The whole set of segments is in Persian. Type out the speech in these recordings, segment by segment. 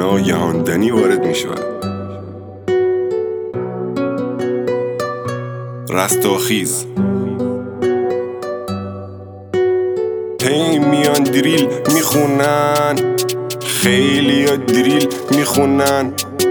ناگهان دنی وارد می شود. رستاخیز هی میان دریل میخونن، خیلی ها دریل میخونن،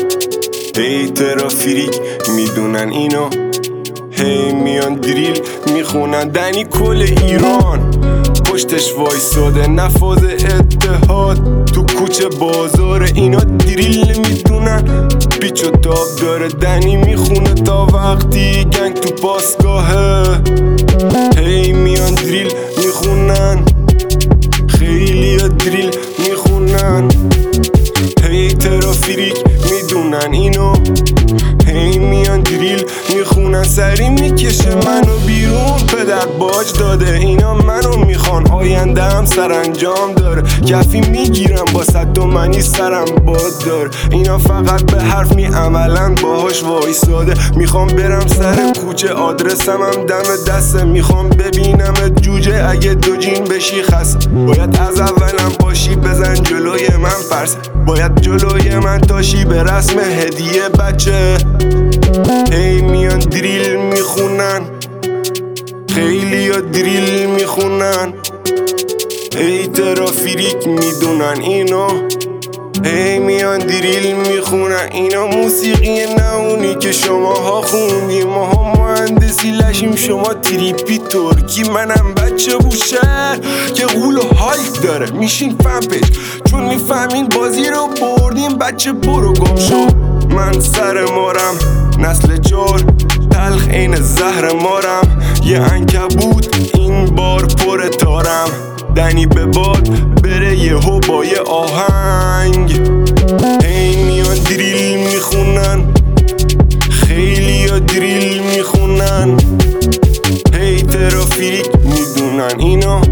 هی ترافیک میدونن اینو، هی میان دریل میخونن. دنی کل ایران پشتش وایساده، نفاذ اتحاد تو کوچه بازار، اینا دریل نمیدونن، پیچ و تاب داره. دنی میخونه تا وقتی گنگ تو پاسگاهه، هی میان دریل میخونن، خیلی ها دریل میخونن، هی ترافیک میدونن اینو، هی میان دریل میخونن. سری میکشه منو بیرون، پدر باج داده، اینا منو میخوان، آینده هم سرانجام داره. کفی میگیرم با 100 تومنی سرم باد داره، اینا فقط به حرف می عملن باهاش وایساده. میخوام برم سر کوچه، آدرسم هم دم دسته، میخوام ببینم جوجه اگه دو جین بشی خسته. باید از اولم باشی بزن جلوی من پرسه، باید جلوی من تاشی به رسم هدیه بچه. هی میان دریل میخونن، خیلی ها دریل میخونن، هی ترافیک میدونن اینو، هی میان دریل میخونن. اینا موسیقی نهونی که شماها خوندی، ماها مهندسی لشیم، شما تریپی ترکی. منم بچه بوشهر که غول و هایت داره، میشین فن پیج چون میفهمین بازی رو بردیم. بچه برو گم شو، من سر مارم، نسل 4 تلخ این زهر مارم، یه عنکبوت این بار پر تارم. دنی به باد بره یهو با یه آهنگ، هی میان دریل میخونن، خیلی ها دریل میخونن، هی ترافیک میدونن اینو،